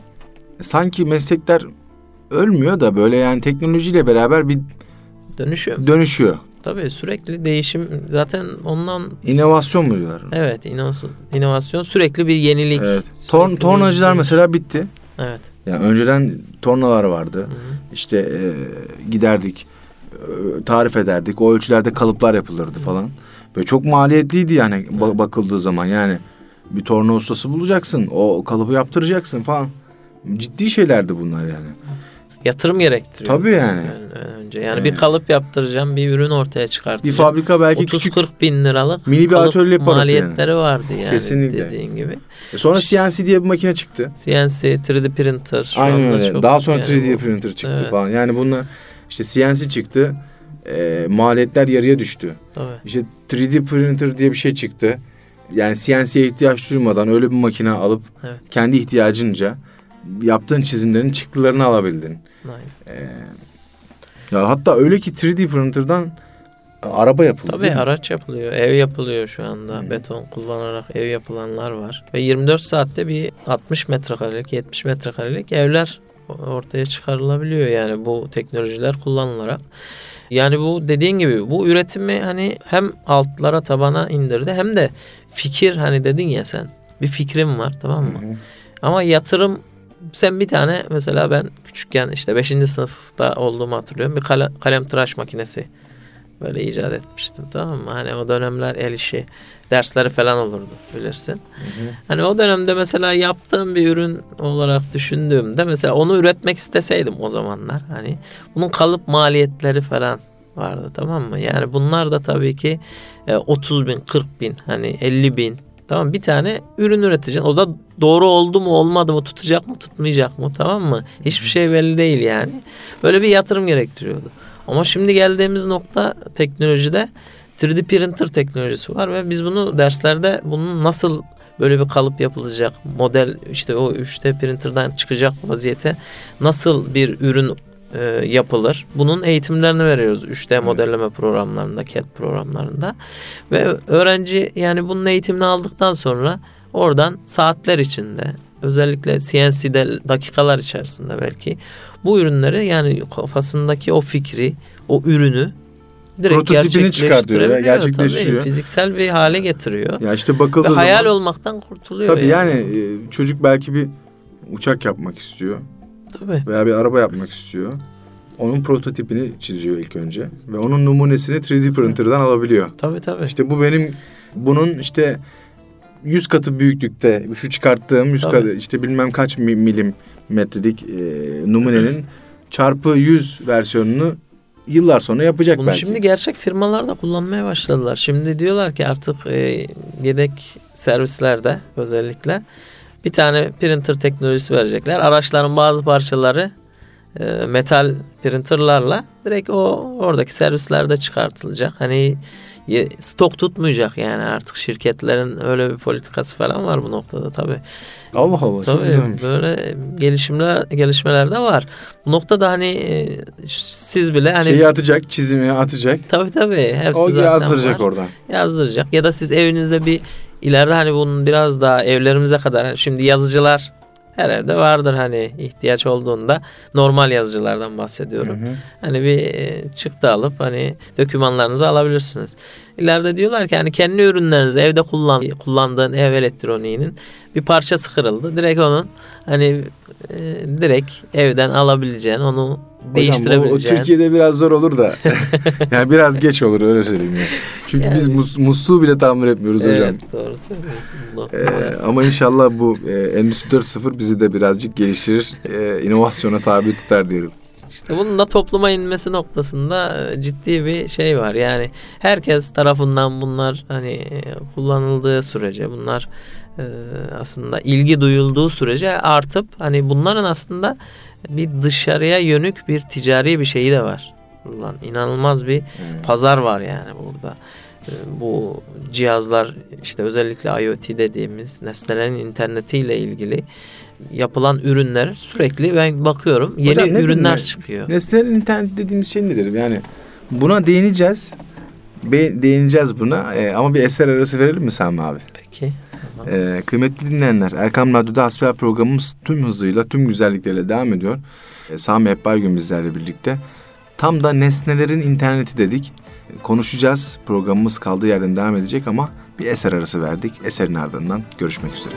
sanki meslekler ölmüyor da böyle, yani teknolojiyle beraber bir Dönüşüm. dönüşüyor. Tabii sürekli değişim, zaten ondan... İnovasyon mu diyorlar? Evet, inovasyon, inovasyon sürekli bir yenilik. Evet. Torn, tornacılar bir... mesela bitti. Evet. Yani önceden tornalar vardı. Hı hı. İşte e, giderdik, e, tarif ederdik. O ölçülerde kalıplar yapılırdı hı. falan. Böyle çok maliyetliydi yani ba- bakıldığı zaman. Yani bir torna ustası bulacaksın, o kalıbı yaptıracaksın falan. Ciddi şeylerdi bunlar yani. Yatırım gerektiriyor. Tabii yani. yani önce yani ee, bir kalıp yaptıracağım, bir ürün ortaya çıkartacağım. Bir fabrika belki otuz küçük kırk bin liralık mini bir atölye parası maliyetleri yani. vardı yani. Kesinlikle. Dediğin gibi. E sonra C N C diye bir makine çıktı. C N C, üç D printer. Şu Aynen anda öyle. çok, Daha sonra yani üç D bu, printer çıktı evet. falan. Yani bunlar işte C N C çıktı. E, maliyetler yarıya düştü. Tabii. İşte üç D printer diye bir şey çıktı. Yani C N C'ye ihtiyaç duymadan öyle bir makine alıp evet. kendi ihtiyacınca yaptığın çizimlerin çıktılarını alabildin. Aynen. Ee, ya hatta öyle ki üç D printer'dan araba yapılıyor. Tabii araç yapılıyor, ev yapılıyor şu anda. Hmm. Beton kullanarak ev yapılanlar var. Ve yirmi dört saatte bir altmış metrekarelik, yetmiş metrekarelik evler ortaya çıkarılabiliyor yani bu teknolojiler kullanılarak. Yani bu dediğin gibi bu üretimi hani hem altlara tabana indirdi, hem de fikir, hani dedin ya sen, bir fikrim var, tamam mı? Hı hı. Ama yatırım, sen bir tane mesela, ben küçükken işte beşinci sınıfta olduğumu hatırlıyorum, bir kalem, kalem tıraş makinesi böyle icat etmiştim, tamam mı? Hani o dönemler el işi dersleri falan olurdu, bilirsin. Hı hı. Hani o dönemde mesela yaptığım bir ürün olarak düşündüğümde mesela onu üretmek isteseydim o zamanlar, hani bunun kalıp maliyetleri falan vardı, tamam mı? Yani bunlar da tabii ki otuz bin, kırk bin, hani elli bin, Tamam, bir tane ürün üreteceksin. O da doğru oldu mu olmadı mı, tutacak mı tutmayacak mı, tamam mı? Hiçbir şey belli değil yani. Böyle bir yatırım gerektiriyordu. Ama şimdi geldiğimiz nokta teknolojide üç D printer teknolojisi var ve biz bunu derslerde bunun nasıl böyle bir kalıp yapılacak, model işte o üç D printer'dan çıkacak vaziyete nasıl bir ürün e, yapılır. Bunun eğitimlerini veriyoruz üç D evet. modelleme programlarında, C A D programlarında. Ve öğrenci yani bunun eğitimini aldıktan sonra oradan saatler içinde, özellikle C N C'de dakikalar içerisinde belki bu ürünleri, yani kafasındaki o fikri, o ürünü direkt prototipini çıkartıyor ya, gerçekleştiriyor. Tabii, fiziksel bir hale getiriyor. Ya işte bakıldığı ve zaman hayal olmaktan kurtuluyor. Tabii yani, yani çocuk belki bir uçak yapmak istiyor. Tabii. Veya bir araba yapmak istiyor. Onun prototipini çiziyor ilk önce ve onun numunesini üç D printer'dan alabiliyor. Tabii tabii. İşte bu benim bunun işte yüz katı büyüklükte şu çıkarttığım yüz katı işte bilmem kaç milimetrelik e, numunenin çarpı yüz versiyonunu yıllar sonra yapacak bunu belki. Şimdi gerçek firmalar da kullanmaya başladılar. Şimdi diyorlar ki artık e, yedek servislerde özellikle bir tane printer teknolojisi verecekler. Araçların bazı parçaları e, metal printerlarla direkt o oradaki servislerde çıkartılacak. Hani stok tutmayacak yani, artık şirketlerin öyle bir politikası falan var bu noktada tabii. Allah Allah. Tabii böyle gelişimler gelişmeler de var. Bu noktada hani e, siz bile hani şeyi atacak, çizimi atacak. Tabii tabii. Hepsi o zaten yazdıracak var. oradan. Yazdıracak. Ya da siz evinizde bir ileride hani bunun biraz daha evlerimize kadar, şimdi yazıcılar her evde vardır hani ihtiyaç olduğunda, normal yazıcılardan bahsediyorum. Hı hı. Hani bir e, çıktı alıp hani dokümanlarınızı alabilirsiniz. İleride diyorlar ki hani kendi ürünlerinizi evde kullan, kullandığın ev elektroniğinin bir parçası kırıldı. Direkt onun hani e, direkt evden alabileceğin, onu hocam, değiştirebileceğin. O Türkiye'de biraz zor olur da. Yani biraz geç olur, öyle söyleyeyim ya. Çünkü yani, biz mus, musluğu bile tamir etmiyoruz evet, hocam. Evet, doğru söylüyorsun. Ee, ama inşallah bu e, Endüstri dört nokta sıfır bizi de birazcık geliştirir, e, inovasyona tabi tutar diyelim. İşte bunun da topluma inmesi noktasında ciddi bir şey var. Yani herkes tarafından bunlar hani kullanıldığı sürece, bunlar e, aslında ilgi duyulduğu sürece artıp hani bunların aslında bir dışarıya yönük bir ticari bir şeyi de var. Ulan inanılmaz bir hmm. pazar var yani burada. E, bu cihazlar işte özellikle IoT dediğimiz nesnelerin internetiyle ilgili yapılan ürünler sürekli ben bakıyorum yeni hocam, ürünler mi? çıkıyor. Nesnelerin interneti dediğimiz şey nedir? Yani buna değineceğiz. Be- değineceğiz buna e, ama bir eser arası verelim mi Sami abi? Peki. Tamam. E, kıymetli dinleyenler, Erkam Radyo'da hasbihal programımız tüm hızıyla, tüm güzellikleriyle devam ediyor. E, Sami hep Baygün bizlerle birlikte. Tam da nesnelerin interneti dedik. E, konuşacağız. Programımız kaldığı yerden devam edecek ama bir eser arası verdik. Eserin ardından görüşmek üzere.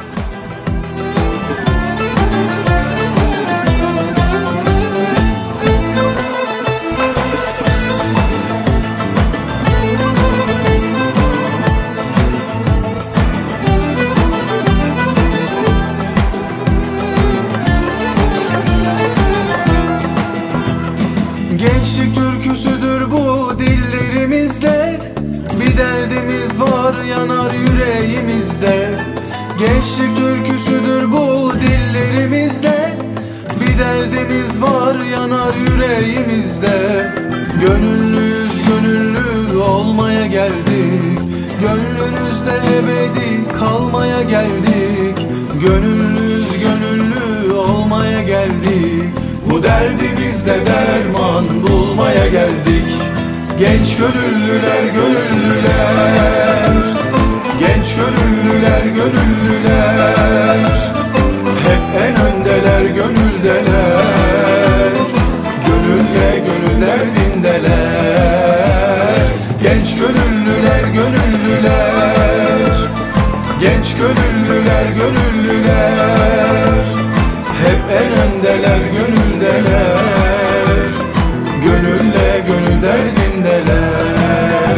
Gençlik türküsüdür bu dillerimizde, bir derdimiz var yanar yüreğimizde. Gençlik türküsüdür bu dillerimizde, bir derdimiz var yanar yüreğimizde. Gönüllüyüz, gönüllü olmaya geldik, gönlünüzde ebedi kalmaya geldik. Gönüllüyüz, gönüllü olmaya geldik, bu derdimizde derman bulmaya geldik. Genç gönüllüler, gönüllüler, genç gönüllüler, gönüllüler, hep en öndeler, gönüldeler, gönülle gönül derdindeler. Genç gönüllüler, gönüllüler, genç gönüllüler, gönüllüler, hep en öndeler, gönüldeler, gönülle gönül derdindeler.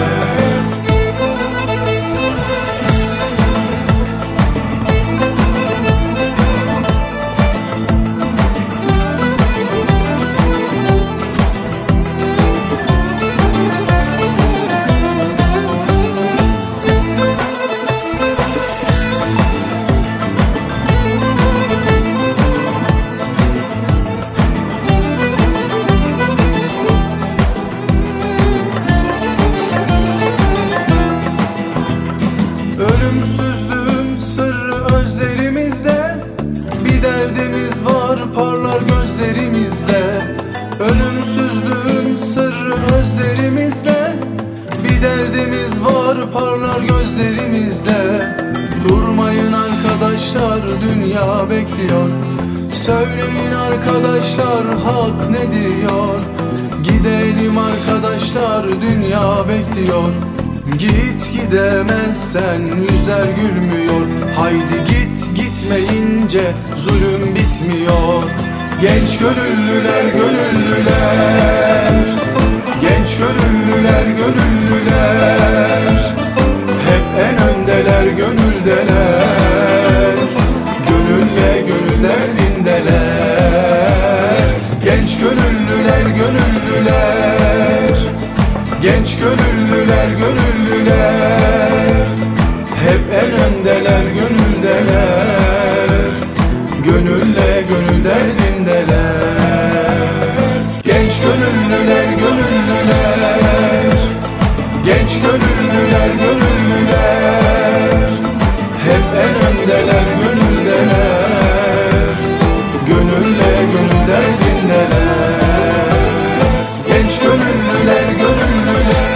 ellerimizde, bir derdimiz var parlar gözlerimizde. Durmayın arkadaşlar, dünya bekliyor. Söyleyin arkadaşlar, hak ne diyor? Gidelim arkadaşlar, dünya bekliyor. Git gidemezsen yüzler gülmüyor. Haydi git gitmeyince zulüm bitmiyor. Genç gönüllüler, gönüllüler, genç gönüllüler, gönüllüler, hep en öndeler, gönüldeler. Gönülle gönül derdindeler. Genç gönüllüler, gönüllüler, genç gönüllüler, gönüllüler, hep en öndeler, gönüldeler. Gönülle gönül derdindeler. Genç gönüllüler, gönüllüler, genç gönüllüler, gönüllüler, hep en öndeler, gönüldeler. Gönülle gönül derdindeler. Genç gönüllüler, gönüllüler.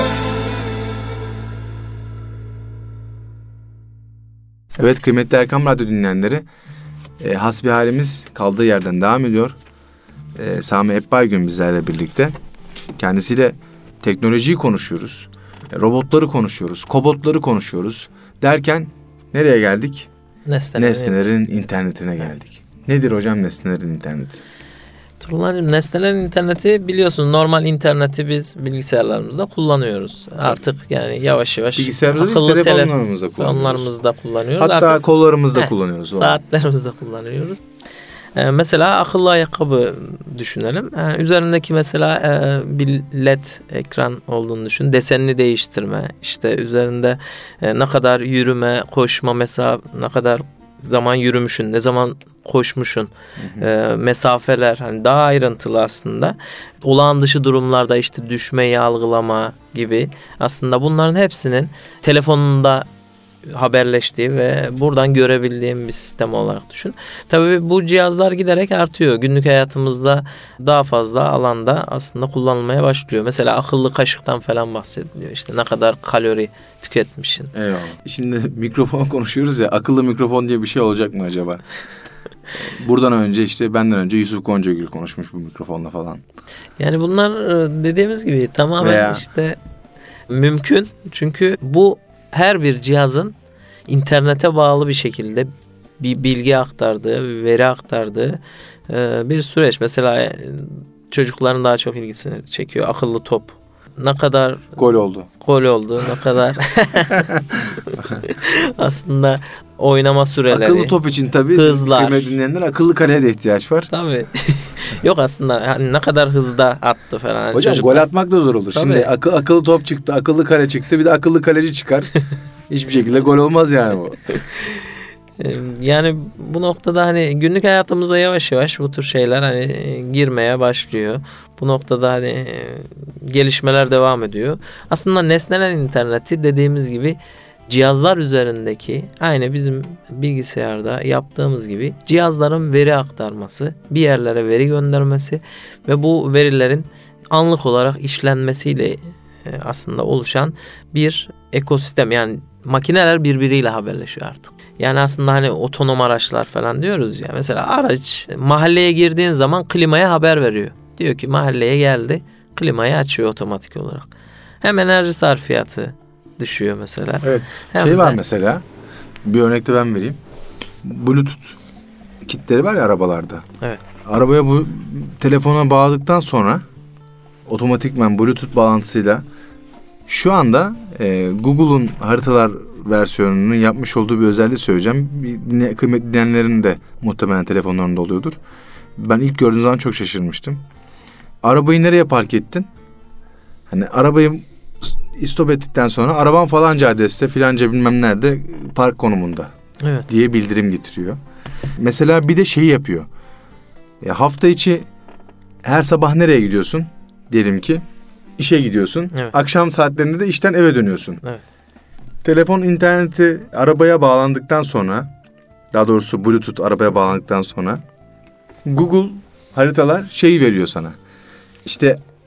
Evet kıymetli Erkam Radyo dinleyenleri, e, hasbihalimiz kaldığı yerden devam ediyor. E, Sami Ebbaygün bizlerle birlikte. Kendisiyle teknolojiyi konuşuyoruz. E, robotları konuşuyoruz. Kobotları konuşuyoruz. Derken nereye geldik? Nesnelerin, Nesnelerin internetine geldik. Nedir hocam nesnelerin interneti? Turulacığım, nesnelerin interneti biliyorsun, normal interneti biz bilgisayarlarımızda kullanıyoruz. Artık yani yavaş yavaş Bilgisayarımızda akıllı değil, telefonlarımızda telefonlarımızda kullanıyoruz. kullanıyoruz. Hatta Artık kollarımızda heh, kullanıyoruz. Saatlerimizde kullanıyoruz. Ee, mesela akıllı ayakkabı düşünelim. Ee, üzerindeki mesela e, bir led ekran olduğunu düşün. Desenini değiştirme. İşte üzerinde e, ne kadar yürüme, koşma mesela, ne kadar zaman yürümüşün, ne zaman koşmuşun, hı hı. E, mesafeler hani daha ayrıntılı aslında. Olağan dışı durumlarda işte düşmeyi algılama gibi, aslında bunların hepsinin telefonunda haberleştiği ve buradan görebildiğim bir sistem olarak düşün. Tabii bu cihazlar giderek artıyor. Günlük hayatımızda daha fazla alanda aslında kullanılmaya başlıyor. Mesela akıllı kaşıktan falan bahsediliyor. İşte ne kadar kalori tüketmişsin. Eyvallah. Şimdi mikrofon konuşuyoruz ya, akıllı mikrofon diye bir şey olacak mı acaba? Buradan önce işte benden önce Yusuf Goncagül konuşmuş bu mikrofonla falan. Yani bunlar dediğimiz gibi tamamen Veya... işte mümkün. Çünkü bu her bir cihazın internete bağlı bir şekilde bir bilgi aktardığı, bir veri aktardığı bir süreç. Mesela çocukların daha çok ilgisini çekiyor akıllı top. Ne kadar gol oldu. Gol oldu. Ne kadar aslında oynama süreleri. Akıllı top için tabii hızlar. Kıymetli dinleyenler, akıllı kaleye de ihtiyaç var. Tabii. Yok aslında hani ne kadar hızda attı falan. Hocam çocuklar... gol atmak da zor olur. Tabii. Şimdi akı, akıllı top çıktı, akıllı kale çıktı, bir de akıllı kaleci çıkar. Hiçbir şekilde gol olmaz yani bu. Yani bu noktada hani günlük hayatımıza yavaş yavaş bu tür şeyler hani girmeye başlıyor. Bu noktada hani gelişmeler devam ediyor. Aslında nesneler interneti dediğimiz gibi cihazlar üzerindeki, aynı bizim bilgisayarda yaptığımız gibi cihazların veri aktarması, bir yerlere veri göndermesi ve bu verilerin anlık olarak işlenmesiyle aslında oluşan bir ekosistem. Yani makineler birbiriyle haberleşiyor artık. Yani aslında hani otonom araçlar falan diyoruz ya. Mesela araç mahalleye girdiğin zaman klimaya haber veriyor. Diyor ki mahalleye geldi, klimayı açıyor otomatik olarak. Hem enerji sarfiyatı düşüyor mesela. Evet. Hem şey de... var mesela, bir örnek de ben vereyim. Bluetooth kitleri var ya arabalarda. Evet. Arabaya bu telefona bağladıktan sonra otomatikman Bluetooth bağlantısıyla şu anda e, Google'un haritalar versiyonunun yapmış olduğu bir özelliği söyleyeceğim. Ne, kıymetli dinleyenlerin de muhtemelen telefonlarında oluyordur. Ben ilk gördüğüm zaman çok şaşırmıştım. Arabayı nereye park ettin? Hani arabayı istop ettikten sonra araban falanca adreste filanca bilmem nerede park konumunda, evet, diye bildirim getiriyor. Mesela bir de şeyi yapıyor. Ya hafta içi her sabah nereye gidiyorsun? Diyelim ki işe gidiyorsun. Evet. Akşam saatlerinde de işten eve dönüyorsun. Evet. Telefon interneti arabaya bağlandıktan sonra, daha doğrusu Bluetooth arabaya bağlandıktan sonra Google haritalar şeyi veriyor sana. İşte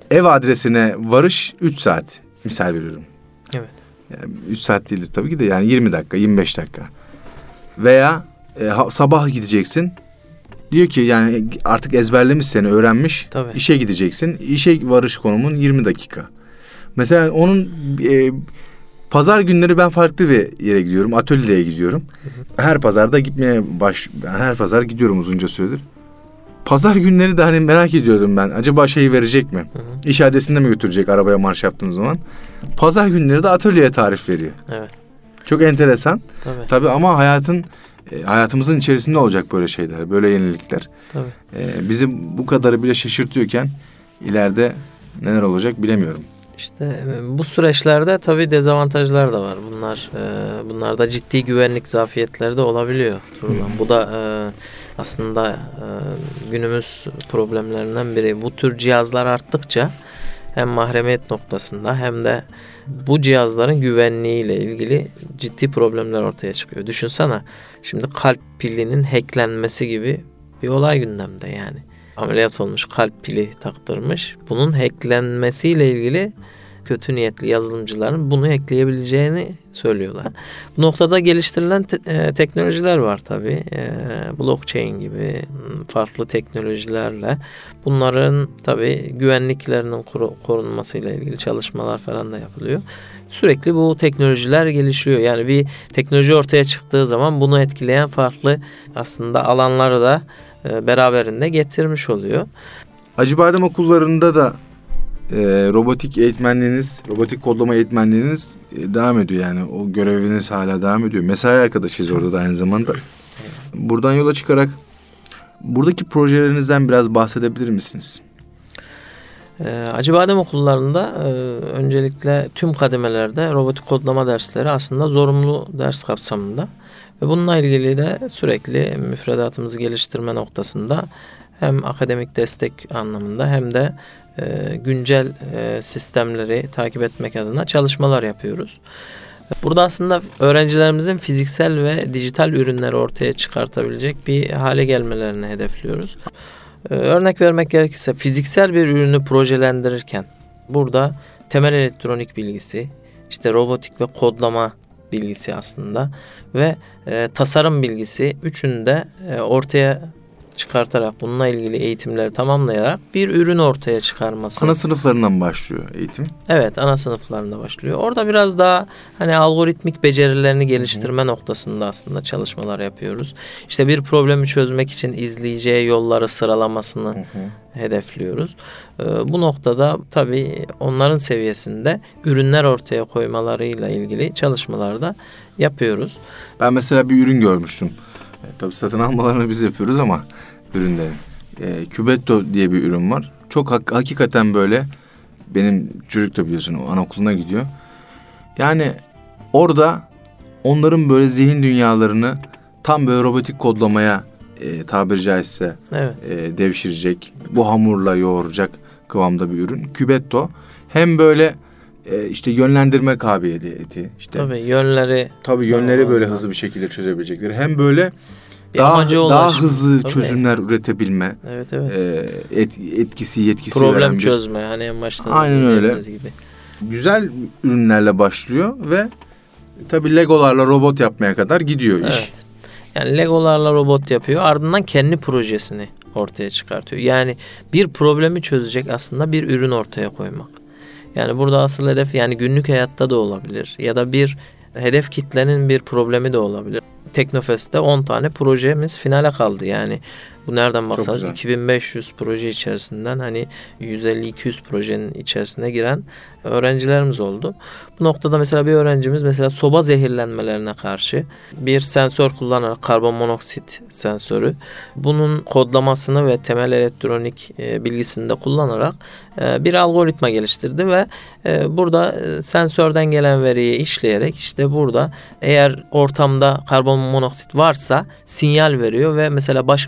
ev adresine varış üç saat misal veriyorum. Evet. Yani üç saat değil tabii ki de, yani yirmi dakika, yirmi beş dakika. Veya e, ha, sabah gideceksin. Diyor ki yani artık ezberlemiş seni, öğrenmiş. Tabii. İşe gideceksin. İşe varış konumun yirmi dakika. Mesela onun e, pazar günleri ben farklı bir yere gidiyorum. Atölyeye gidiyorum. Hı hı. Her pazarda gitmeye baş yani her pazar gidiyorum uzunca süredir. Pazar günleri de hani merak ediyordum ben. Acaba şeyi verecek mi? Hı hı. İş adresinde mi götürecek arabaya marş yaptığım zaman? Pazar günleri de atölyeye tarif veriyor. Evet. Çok enteresan. Tabii. Tabii ama hayatın e, hayatımızın içerisinde olacak böyle şeyler, böyle yenilikler. Tabii. E, bizi bu kadarı bile şaşırtıyorken ileride neler olacak bilemiyorum. İşte bu süreçlerde tabii dezavantajlar da var. Bunlar e, bunlarda ciddi güvenlik zafiyetleri de olabiliyor. Hmm. Bu da e, aslında e, günümüz problemlerinden biri. Bu tür cihazlar arttıkça hem mahremiyet noktasında hem de bu cihazların güvenliğiyle ilgili ciddi problemler ortaya çıkıyor. Düşünsene, şimdi kalp pilinin hacklenmesi gibi bir olay gündemde yani. Ameliyat olmuş, kalp pili taktırmış. Bunun hacklenmesiyle ilgili kötü niyetli yazılımcıların bunu hackleyebileceğini söylüyorlar. Bu noktada geliştirilen te- e, teknolojiler var tabii. E, blockchain gibi farklı teknolojilerle bunların tabii güvenliklerinin koru- korunmasıyla ilgili çalışmalar falan da yapılıyor. Sürekli bu teknolojiler gelişiyor. Yani bir teknoloji ortaya çıktığı zaman bunu etkileyen farklı aslında alanları da e, beraberinde getirmiş oluyor. Acıbadem okullarında da e, robotik eğitmenliğiniz, robotik kodlama eğitmenliğiniz e, devam ediyor yani. O göreviniz hala devam ediyor. Mesai arkadaşıyız orada da aynı zamanda. Buradan yola çıkarak buradaki projelerinizden biraz bahsedebilir misiniz? E, Acıbadem okullarında e, öncelikle tüm kademelerde robotik kodlama dersleri aslında zorunlu ders kapsamında. Ve bununla ilgili de sürekli müfredatımızı geliştirme noktasında hem akademik destek anlamında hem de e, güncel e, sistemleri takip etmek adına çalışmalar yapıyoruz. Burada aslında öğrencilerimizin fiziksel ve dijital ürünleri ortaya çıkartabilecek bir hale gelmelerini hedefliyoruz. E, örnek vermek gerekirse fiziksel bir ürünü projelendirirken burada temel elektronik bilgisi, işte robotik ve kodlama bilgisi aslında ve e, tasarım bilgisi üçünü de e, ortaya çıkartarak bununla ilgili eğitimleri tamamlayarak bir ürün ortaya çıkarması. Ana sınıflarından başlıyor eğitim. Evet, ana sınıflarında başlıyor. Orada biraz daha hani algoritmik becerilerini geliştirme Hı-hı. noktasında aslında çalışmalar yapıyoruz. İşte bir problemi çözmek için izleyeceği yolları sıralamasını Hı-hı. hedefliyoruz. Ee, bu noktada tabii onların seviyesinde ürünler ortaya koymalarıyla ilgili çalışmalar da yapıyoruz. Ben mesela bir ürün görmüştüm. E, tabii satın almalarını biz yapıyoruz ama ürünlerin. E, Kübetto diye bir ürün var. Çok hak, hakikaten böyle, benim çocuk da biliyorsun o anaokuluna gidiyor. Yani orada onların böyle zihin dünyalarını tam böyle robotik kodlamaya e, tabiri caizse evet. e, devşirecek, bu hamurla yoğuracak kıvamda bir ürün. Kübetto hem böyle e, işte yönlendirme kabiliyeti, işte tabii yönleri tabii yönleri böyle hızlı bir şekilde çözebilecekleri, hem böyle bir daha amacı daha ulaşım. hızlı Tabii. çözümler üretebilme. Evet evet. E, et, etkisi yetkisi problem veren bir, çözme hani en başta aynen öyle. Gibi. Güzel ürünlerle başlıyor ve tabii Legolarla robot yapmaya kadar gidiyor evet. iş. Yani Legolarla robot yapıyor. Ardından kendi projesini ortaya çıkartıyor. Yani bir problemi çözecek aslında bir ürün ortaya koymak. Yani burada asıl hedef yani günlük hayatta da olabilir. Ya da bir hedef kitlenin bir problemi de olabilir. Teknofest'te on tane projemiz finale kaldı. Yani bu nereden baksanız iki bin beş yüz proje içerisinden hani yüz elli iki yüz projenin içerisine giren öğrencilerimiz oldu. Bu noktada mesela bir öğrencimiz mesela soba zehirlenmelerine karşı bir sensör kullanarak, karbon monoksit sensörü, bunun kodlamasını ve temel elektronik e, bilgisini de kullanarak e, bir algoritma geliştirdi ve e, burada e, sensörden gelen veriyi işleyerek işte burada eğer ortamda karbon monoksit varsa sinyal veriyor ve mesela başka birine mesaj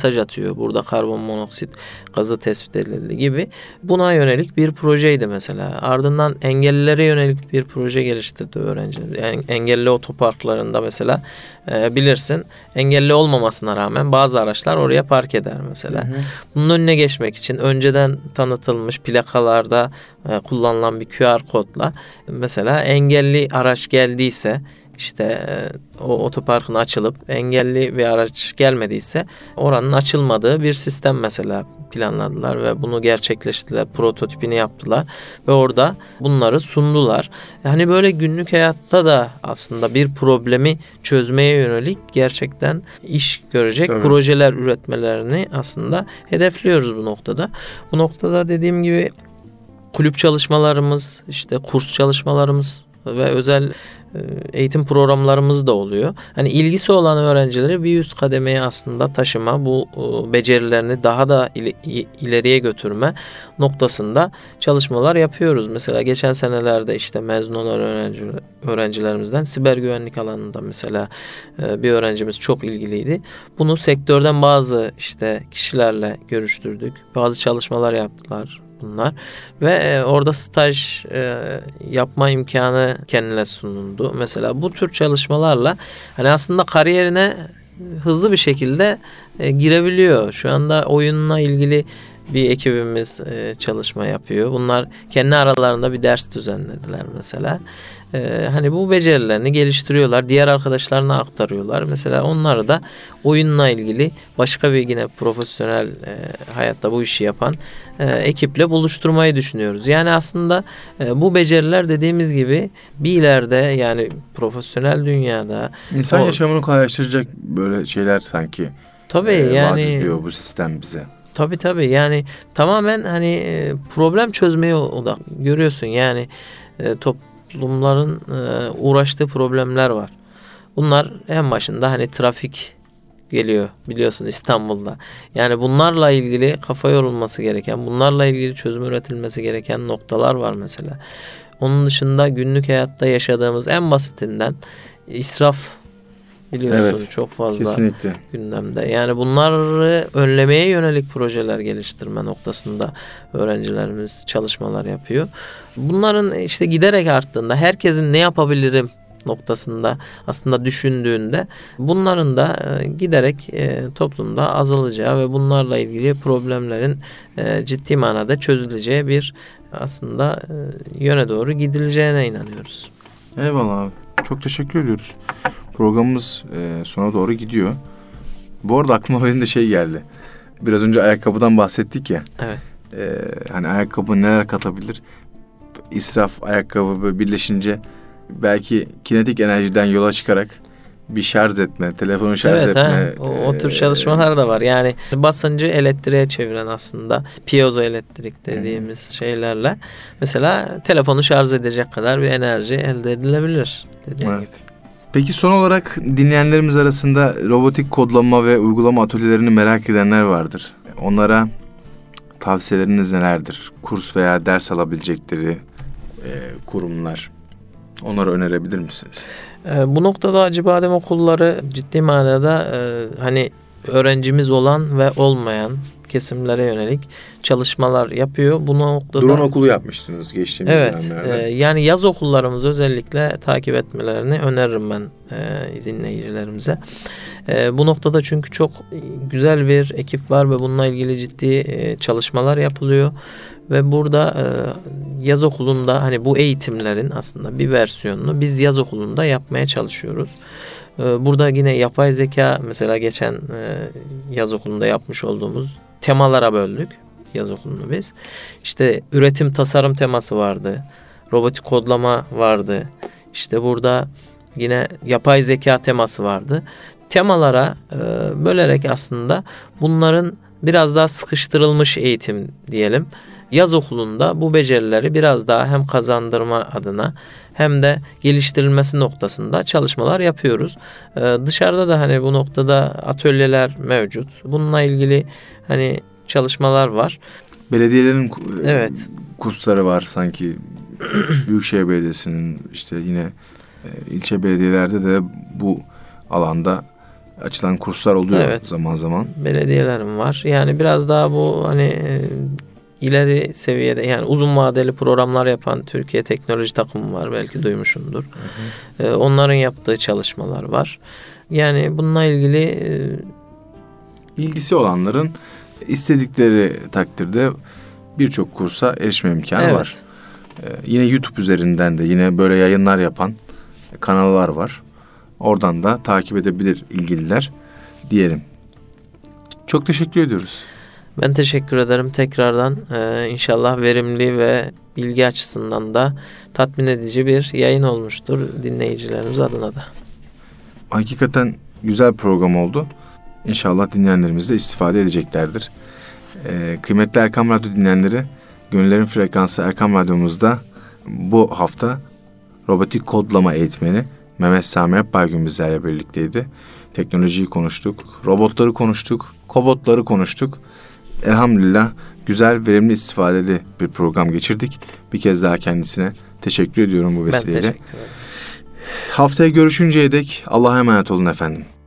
mesaj atıyor. Burada karbon monoksit gazı tespit edildi gibi. Buna yönelik bir projeydi mesela. Ardından engellilere yönelik bir proje geliştirdi öğrenciler. Yani engelli otoparklarında mesela e, bilirsin engelli olmamasına rağmen bazı araçlar oraya park eder mesela. Hı hı. Bunun önüne geçmek için önceden tanıtılmış plakalarda e, kullanılan bir Q R kodla mesela engelli araç geldiyse işte o otoparkın açılıp engelli bir araç gelmediyse oranın açılmadığı bir sistem mesela planladılar ve bunu gerçekleştirdiler. Prototipini yaptılar ve orada bunları sundular. Yani böyle günlük hayatta da aslında bir problemi çözmeye yönelik gerçekten iş görecek Tabii. projeler üretmelerini aslında hedefliyoruz bu noktada. Bu noktada dediğim gibi kulüp çalışmalarımız, işte kurs çalışmalarımız ve özel eğitim programlarımız da oluyor. Hani ilgisi olan öğrencileri bir üst kademeye aslında taşıma, bu becerilerini daha da ileriye götürme noktasında çalışmalar yapıyoruz. Mesela geçen senelerde işte mezun olan öğrenci, öğrencilerimizden siber güvenlik alanında mesela bir öğrencimiz çok ilgiliydi. Bunu sektörden bazı işte kişilerle görüştürdük. Bazı çalışmalar yaptılar bunlar ve e, orada staj e, yapma imkanı kendine sunuldu. Mesela bu tür çalışmalarla hani aslında kariyerine hızlı bir şekilde e, girebiliyor. Şu anda oyunla ilgili bir ekibimiz e, çalışma yapıyor. Bunlar kendi aralarında bir ders düzenlediler mesela. Ee, hani bu becerilerini geliştiriyorlar. Diğer arkadaşlarına aktarıyorlar. Mesela onları da oyunla ilgili başka bir yine profesyonel e, hayatta bu işi yapan e, ekiple buluşturmayı düşünüyoruz. Yani aslında e, bu beceriler dediğimiz gibi bir ileride yani profesyonel dünyada insan o, yaşamını kolaylaştıracak böyle şeyler sanki. Tabii e, yani vaat ediyor bu sistem bize. Tabii tabii yani tamamen hani problem çözmeye odak görüyorsun yani e, top toplumların e, uğraştığı problemler var. Bunlar en başında hani trafik geliyor biliyorsun İstanbul'da. Yani bunlarla ilgili kafa yorulması gereken, bunlarla ilgili çözüm üretilmesi gereken noktalar var mesela. Onun dışında günlük hayatta yaşadığımız en basitinden israf biliyorsun evet, çok fazla kesinlikle gündemde. Yani bunları önlemeye yönelik projeler geliştirme noktasında öğrencilerimiz çalışmalar yapıyor. Bunların işte giderek arttığında herkesin ne yapabilirim noktasında aslında düşündüğünde bunların da giderek toplumda azalacağı ve bunlarla ilgili problemlerin ciddi manada çözüleceği bir aslında yöne doğru gidileceğine inanıyoruz. Eyvallah abi. Çok teşekkür ediyoruz. Programımız e, sona doğru gidiyor. Bu arada aklıma benim de şey geldi. Biraz önce ayakkabıdan bahsettik ya. Evet. E, hani ayakkabı neler katabilir? İsraf, ayakkabı böyle birleşince belki kinetik enerjiden yola çıkarak bir şarj etme, telefonu şarj evet, etme. O, o tür çalışmalar da var. Yani basıncı elektriğe çeviren aslında piyozo elektrik dediğimiz hmm. şeylerle mesela telefonu şarj edecek kadar bir enerji elde edilebilir. Evet. Gibi. Peki son olarak dinleyenlerimiz arasında robotik kodlama ve uygulama atölyelerini merak edenler vardır. Onlara tavsiyeleriniz nelerdir? Kurs veya ders alabilecekleri e, kurumlar. Onları önerebilir misiniz? E, bu noktada Acıbadem okulları ciddi manada e, hani öğrencimiz olan ve olmayan kesimlere yönelik çalışmalar yapıyor. Bu noktada drone okulu yapmıştınız geçtiğimiz evet, dönemlerde. E, yani yaz okullarımızı özellikle takip etmelerini öneririm ben e, dinleyicilerimize. E, bu noktada çünkü çok güzel bir ekip var ve bununla ilgili ciddi e, çalışmalar yapılıyor. Ve burada e, yaz okulunda hani bu eğitimlerin aslında bir versiyonunu biz yaz okulunda yapmaya çalışıyoruz. E, burada yine yapay zeka mesela geçen e, yaz okulunda yapmış olduğumuz temalara böldük yaz okulunu biz. İşte üretim tasarım teması vardı. Robotik kodlama vardı. İşte burada yine yapay zeka teması vardı. Temalara e, bölerek aslında bunların biraz daha sıkıştırılmış eğitim diyelim. Yaz okulunda bu becerileri biraz daha hem kazandırma adına hem de geliştirilmesi noktasında çalışmalar yapıyoruz. Ee, dışarıda da hani bu noktada atölyeler mevcut. Bununla ilgili hani çalışmalar var. Belediyelerin evet. kursları var sanki. Büyükşehir Belediyesi'nin işte yine e, ilçe belediyelerde de bu alanda açılan kurslar oluyor Evet. zaman zaman. Belediyelerim var. Yani biraz daha bu hani e, ileri seviyede, yani uzun vadeli programlar yapan Türkiye Teknoloji Takımı var. Belki duymuşsundur. Hı hı. E, onların yaptığı çalışmalar var. Yani bununla ilgili e, ilgisi olanların istedikleri takdirde birçok kursa erişme imkanı evet. var. Ee, yine YouTube üzerinden de yine böyle yayınlar yapan kanallar var. Oradan da takip edebilir ilgililer diyelim. Çok teşekkür ediyoruz. Ben teşekkür ederim tekrardan. Ee, inşallah verimli ve bilgi açısından da tatmin edici bir yayın olmuştur dinleyicilerimiz adına da. Hakikaten güzel bir program oldu. İnşallah dinleyenlerimiz de istifade edeceklerdir. Ee, kıymetli Erkam Radyo dinleyenleri, Gönüllerin Frekansı Erkam Radyomuzda bu hafta robotik kodlama eğitmeni Mehmet Sami Akbaygün bizlerle birlikteydi. Teknolojiyi konuştuk, robotları konuştuk, kobotları konuştuk. Elhamdülillah güzel, verimli, istifadeli bir program geçirdik. Bir kez daha kendisine teşekkür ediyorum bu vesileyle. Ben teşekkür ederim. Haftaya görüşünceye dek Allah'a emanet olun efendim.